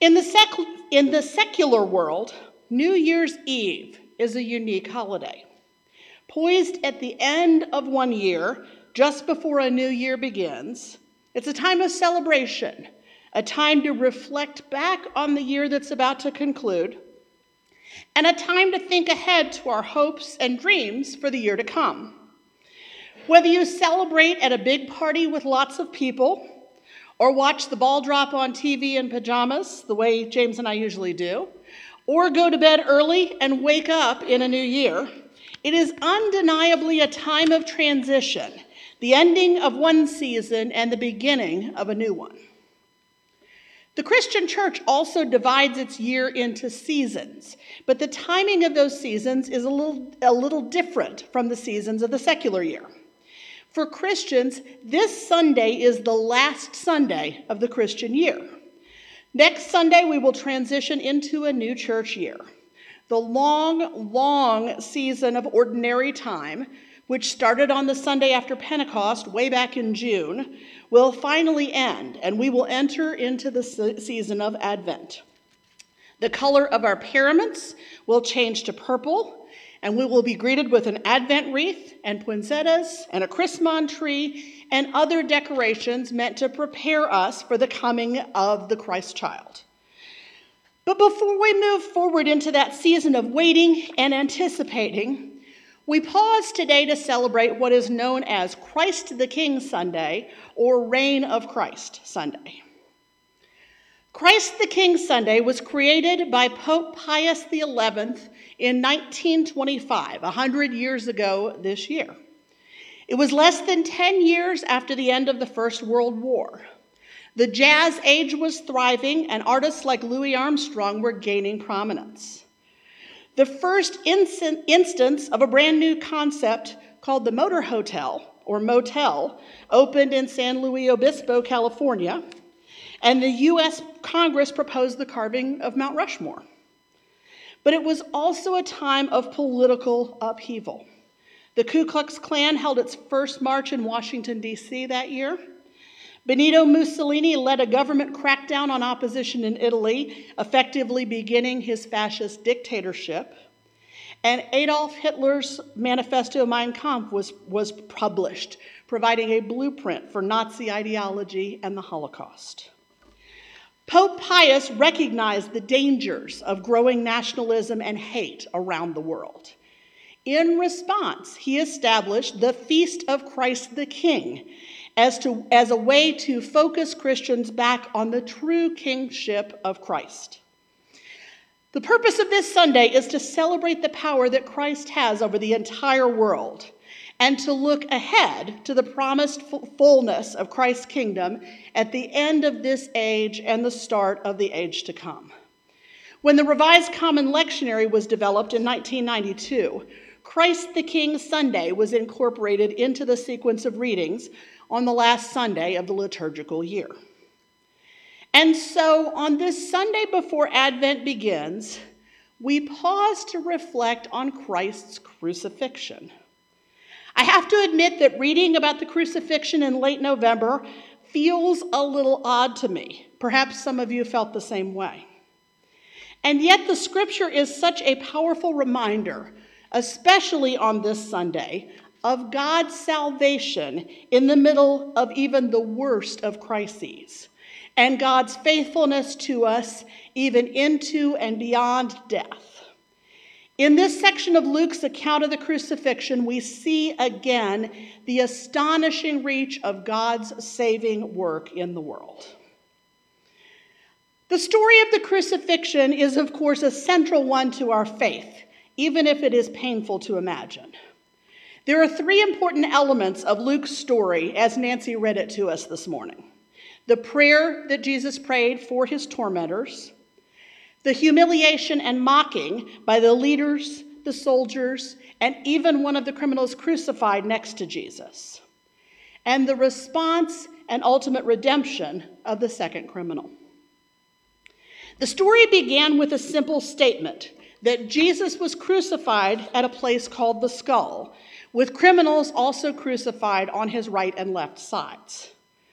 In the secular world, New Year's Eve is a unique holiday. Poised at the end of one year, just before a new year begins, it's a time of celebration, a time to reflect back on the year that's about to conclude, and a time to think ahead to our hopes and dreams for the year to come. Whether you celebrate at a big party with lots of people, or watch the ball drop on TV in pajamas, the way James and I usually do, or go to bed early and wake up in a new year, it is undeniably a time of transition, the ending of one season and the beginning of a new one. The Christian church also divides its year into seasons, but the timing of those seasons is a little different from the seasons of the secular year. For Christians, this Sunday is the last Sunday of the Christian year. Next Sunday, we will transition into a new church year. The long season of ordinary time, which started on the Sunday after Pentecost way back in June, will finally end, and we will enter into the season of Advent. The color of our paraments will change to purple, and we will be greeted with an Advent wreath and poinsettias and a Christmas tree and other decorations meant to prepare us for the coming of the Christ child. But before we move forward into that season of waiting and anticipating, we pause today to celebrate what is known as Christ the King Sunday or Reign of Christ Sunday. Christ the King Sunday was created by Pope Pius XI in 1925, 100 years ago this year. It was less than 10 years after the end of the First World War. The jazz age was thriving, and artists like Louis Armstrong were gaining prominence. The first instance of a brand new concept called the Motor Hotel, or Motel, opened in San Luis Obispo, California, and the U.S. Congress proposed the carving of Mount Rushmore. But it was also a time of political upheaval. The Ku Klux Klan held its first march in Washington, D.C. that year. Benito Mussolini led a government crackdown on opposition in Italy, effectively beginning his fascist dictatorship. And Adolf Hitler's manifesto Mein Kampf was published, providing a blueprint for Nazi ideology and the Holocaust. Pope Pius recognized the dangers of growing nationalism and hate around the world. In response, he established the Feast of Christ the King as a way to focus Christians back on the true kingship of Christ. The purpose of this Sunday is to celebrate the power that Christ has over the entire world and to look ahead to the promised fullness of Christ's kingdom at the end of this age and the start of the age to come. When the Revised Common Lectionary was developed in 1992, Christ the King Sunday was incorporated into the sequence of readings on the last Sunday of the liturgical year. And so on this Sunday before Advent begins, we pause to reflect on Christ's crucifixion. I have to admit that reading about the crucifixion in late November feels a little odd to me. Perhaps some of you felt the same way. And yet the scripture is such a powerful reminder, especially on this Sunday, of God's salvation in the middle of even the worst of crises, and God's faithfulness to us even into and beyond death. In this section of Luke's account of the crucifixion, we see again the astonishing reach of God's saving work in the world. The story of the crucifixion is, of course, a central one to our faith, even if it is painful to imagine. There are three important elements of Luke's story as Nancy read it to us this morning. The prayer that Jesus prayed for his tormentors, the humiliation and mocking by the leaders, the soldiers, and even one of the criminals crucified next to Jesus, and the response and ultimate redemption of the second criminal. The story began with a simple statement that Jesus was crucified at a place called the Skull, with criminals also crucified on his right and left sides.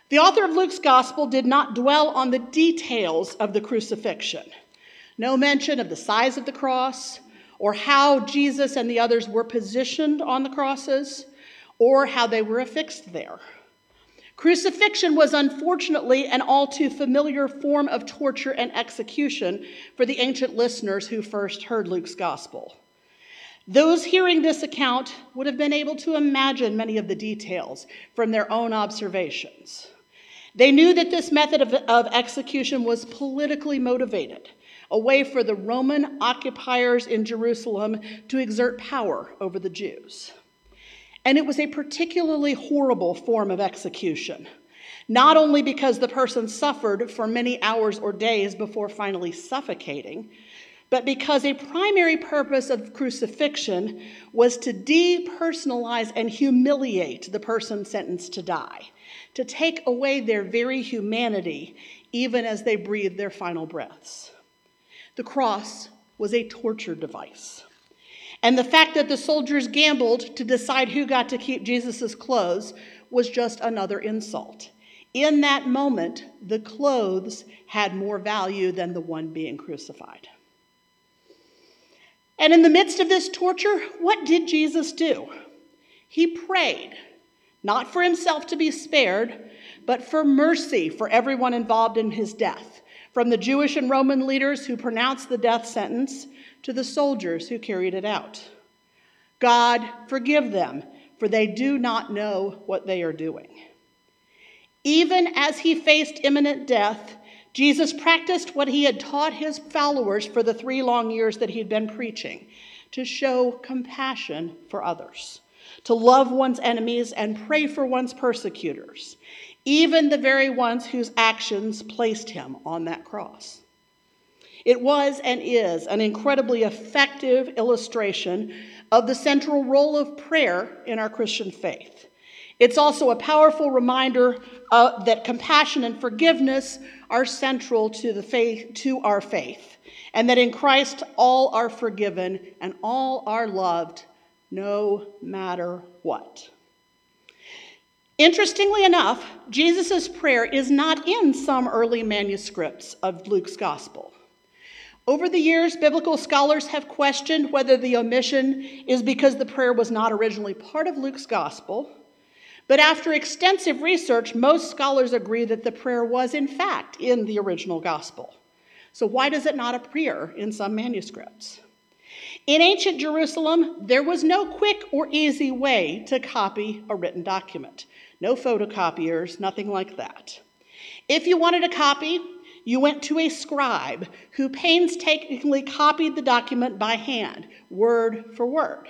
The author of Luke's gospel did not dwell on the details of the crucifixion. No mention of the size of the cross, or how Jesus and the others were positioned on the crosses, or how they were affixed there. Crucifixion was unfortunately an all too familiar form of torture and execution for the ancient listeners who first heard Luke's gospel. Those hearing this account would have been able to imagine many of the details from their own observations. They knew that this method of execution was politically motivated, a way for the Roman occupiers in Jerusalem to exert power over the Jews. And it was a particularly horrible form of execution, not only because the person suffered for many hours or days before finally suffocating, but because a primary purpose of crucifixion was to depersonalize and humiliate the person sentenced to die, to take away their very humanity even as they breathed their final breaths. The cross was a torture device. And the fact that the soldiers gambled to decide who got to keep Jesus' clothes was just another insult. In that moment, the clothes had more value than the one being crucified. And in the midst of this torture, what did Jesus do? He prayed, not for himself to be spared, but for mercy for everyone involved in his death, from the Jewish and Roman leaders who pronounced the death sentence to the soldiers who carried it out. God, forgive them, for they do not know what they are doing. Even as he faced imminent death, Jesus practiced what he had taught his followers for the 3 long years that he'd been preaching, to show compassion for others, to love one's enemies and pray for one's persecutors, even the very ones whose actions placed him on that cross. It was and is an incredibly effective illustration of the central role of prayer in our Christian faith. It's also a powerful reminder that compassion and forgiveness are central to our faith, and that in Christ all are forgiven and all are loved, no matter what. Interestingly enough, Jesus' prayer is not in some early manuscripts of Luke's gospel. Over the years, biblical scholars have questioned whether the omission is because the prayer was not originally part of Luke's gospel. But after extensive research, most scholars agree that the prayer was, in fact, in the original gospel. So why does it not appear in some manuscripts? In ancient Jerusalem, there was no quick or easy way to copy a written document. No photocopiers, nothing like that. If you wanted a copy, you went to a scribe who painstakingly copied the document by hand, word for word.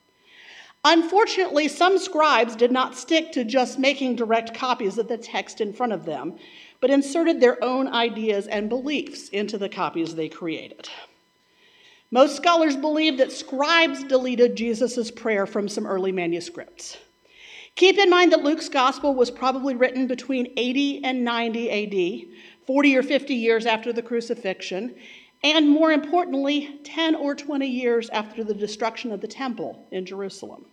Unfortunately, some scribes did not stick to just making direct copies of the text in front of them, but inserted their own ideas and beliefs into the copies they created. Most scholars believe that scribes deleted Jesus' prayer from some early manuscripts. Keep in mind that Luke's gospel was probably written between 80 and 90 AD, 40 or 50 years after the crucifixion, and more importantly, 10 or 20 years after the destruction of the temple in Jerusalem.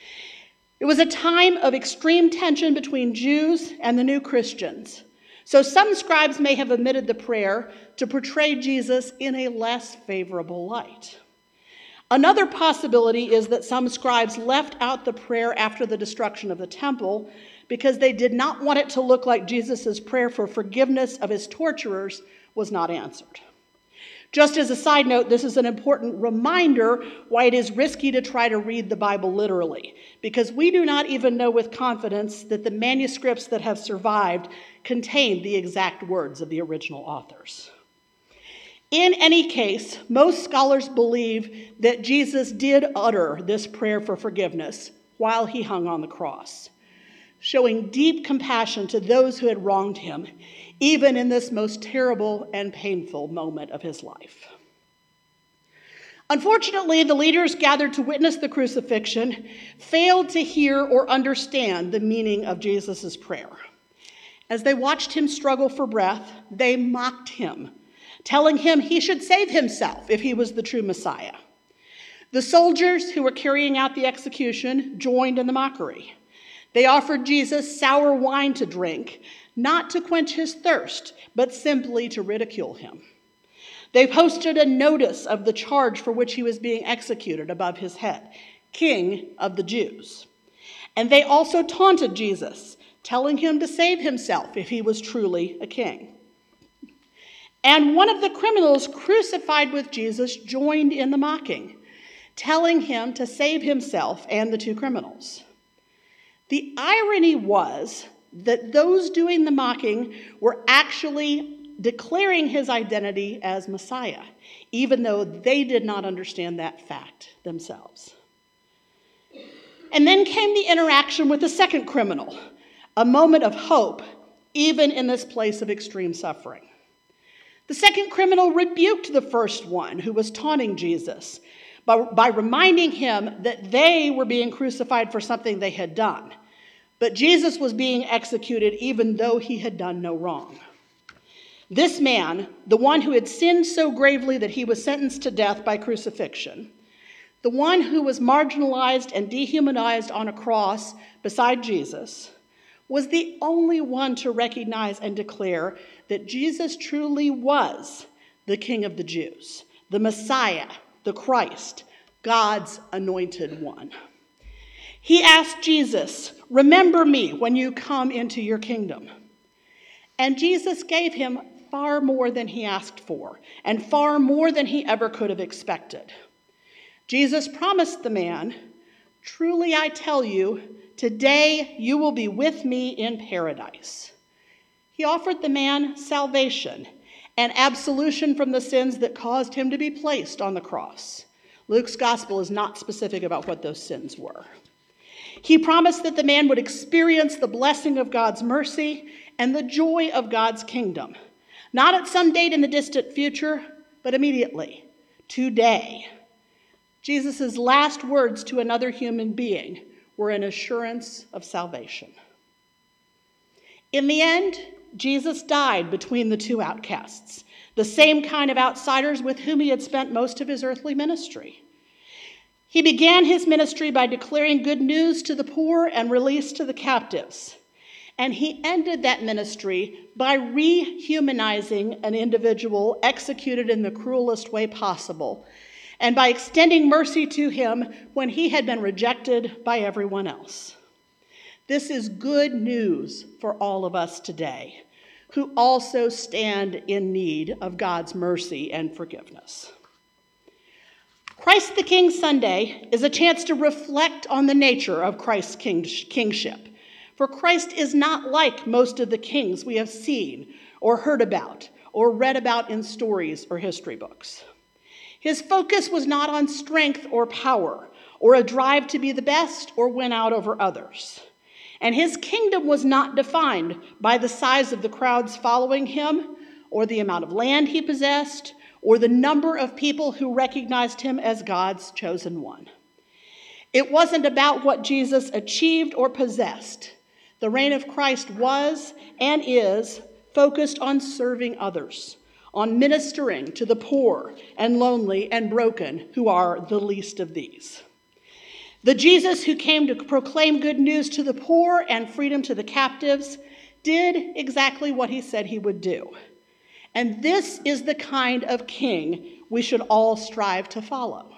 It was a time of extreme tension between Jews and the new Christians. So some scribes may have omitted the prayer to portray Jesus in a less favorable light. Another possibility is that some scribes left out the prayer after the destruction of the temple because they did not want it to look like Jesus' prayer for forgiveness of his torturers was not answered. Just as a side note, this is an important reminder why it is risky to try to read the Bible literally, because we do not even know with confidence that the manuscripts that have survived contain the exact words of the original authors. In any case, most scholars believe that Jesus did utter this prayer for forgiveness while he hung on the cross, showing deep compassion to those who had wronged him, even in this most terrible and painful moment of his life. Unfortunately, the leaders gathered to witness the crucifixion failed to hear or understand the meaning of Jesus' prayer. As they watched him struggle for breath, they mocked him, telling him he should save himself if he was the true Messiah. The soldiers who were carrying out the execution joined in the mockery. They offered Jesus sour wine to drink, not to quench his thirst, but simply to ridicule him. They posted a notice of the charge for which he was being executed above his head, King of the Jews. And they also taunted Jesus, telling him to save himself if he was truly a king. And one of the criminals crucified with Jesus joined in the mocking, telling him to save himself and the two criminals. The irony was that those doing the mocking were actually declaring his identity as Messiah, even though they did not understand that fact themselves. And then came the interaction with the second criminal, a moment of hope, even in this place of extreme suffering. The second criminal rebuked the first one who was taunting Jesus by reminding him that they were being crucified for something they had done. But Jesus was being executed even though he had done no wrong. This man, the one who had sinned so gravely that he was sentenced to death by crucifixion, the one who was marginalized and dehumanized on a cross beside Jesus, was the only one to recognize and declare that Jesus truly was the King of the Jews, the Messiah, the Christ, God's anointed one. He asked Jesus, "Remember me when you come into your kingdom." And Jesus gave him far more than he asked for, and far more than he ever could have expected. Jesus promised the man, "Truly I tell you, today you will be with me in paradise." He offered the man salvation and absolution from the sins that caused him to be placed on the cross. Luke's gospel is not specific about what those sins were. He promised that the man would experience the blessing of God's mercy and the joy of God's kingdom, not at some date in the distant future, but immediately, today. Jesus' last words to another human being were an assurance of salvation. In the end, Jesus died between the two outcasts, the same kind of outsiders with whom he had spent most of his earthly ministry. He began his ministry by declaring good news to the poor and release to the captives. And he ended that ministry by rehumanizing an individual executed in the cruelest way possible, and by extending mercy to him when he had been rejected by everyone else. This is good news for all of us today, who also stand in need of God's mercy and forgiveness. Christ the King Sunday is a chance to reflect on the nature of Christ's kingship. For Christ is not like most of the kings we have seen or heard about or read about in stories or history books. His focus was not on strength or power or a drive to be the best or win out over others. And his kingdom was not defined by the size of the crowds following him or the amount of land he possessed or the number of people who recognized him as God's chosen one. It wasn't about what Jesus achieved or possessed. The reign of Christ was and is focused on serving others, on ministering to the poor and lonely and broken who are the least of these. The Jesus who came to proclaim good news to the poor and freedom to the captives did exactly what he said he would do. And this is the kind of king we should all strive to follow.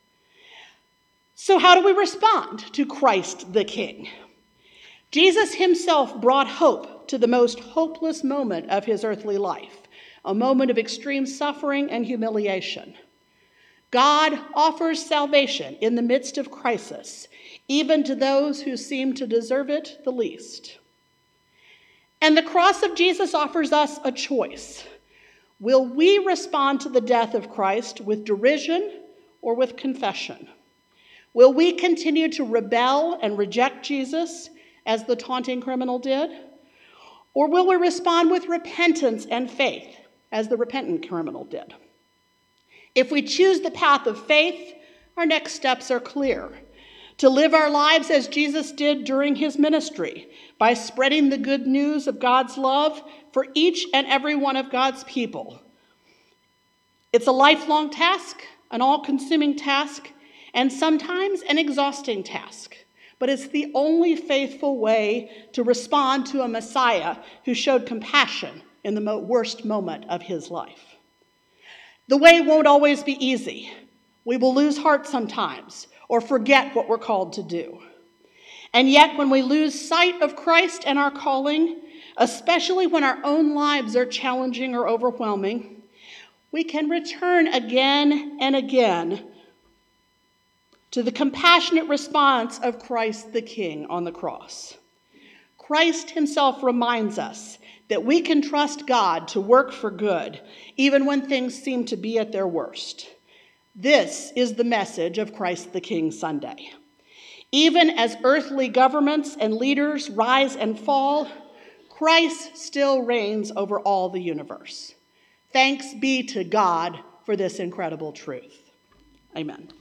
So how do we respond to Christ the King? Jesus himself brought hope to the most hopeless moment of his earthly life, a moment of extreme suffering and humiliation. God offers salvation in the midst of crisis, even to those who seem to deserve it the least. And the cross of Jesus offers us a choice. Will we respond to the death of Christ with derision or with confession? Will we continue to rebel and reject Jesus as the taunting criminal did? Or will we respond with repentance and faith as the repentant criminal did? If we choose the path of faith, our next steps are clear. To live our lives as Jesus did during his ministry, by spreading the good news of God's love for each and every one of God's people. It's a lifelong task, an all-consuming task, and sometimes an exhausting task. but it's the only faithful way to respond to a Messiah who showed compassion in the worst moment of his life. The way won't always be easy. We will lose heart sometimes or forget what we're called to do. And yet, when we lose sight of Christ and our calling, especially when our own lives are challenging or overwhelming, we can return again and again to the compassionate response of Christ the King on the cross. Christ himself reminds us that we can trust God to work for good, even when things seem to be at their worst. This is the message of Christ the King Sunday. Even as earthly governments and leaders rise and fall, Christ still reigns over all the universe. Thanks be to God for this incredible truth. Amen.